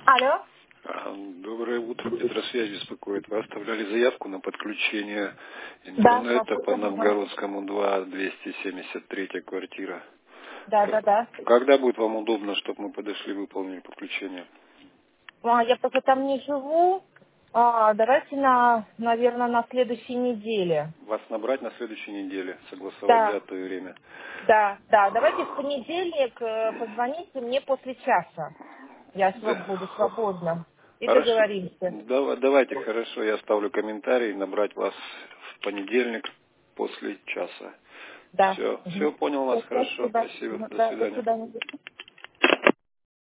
Алло. Доброе утро, Петросвязь беспокоит. Вы оставляли заявку на подключение Да, интернета по Новгородскому 2, 273 квартира. да. Когда будет вам удобно, чтобы мы подошли и выполнили подключение? Я просто там не живу. Давайте наверное, на следующей неделе. Вас набрать на следующей неделе, согласовать Да, дату и время. Давайте в понедельник позвоните мне после часа. Я Да. буду свободна. И Хорошо. договоримся. Давайте, хорошо, я оставлю комментарий, набрать вас в понедельник после часа. Да. Все понял вас, хорошо, Спасибо. спасибо, до Да, до свидания. свидания.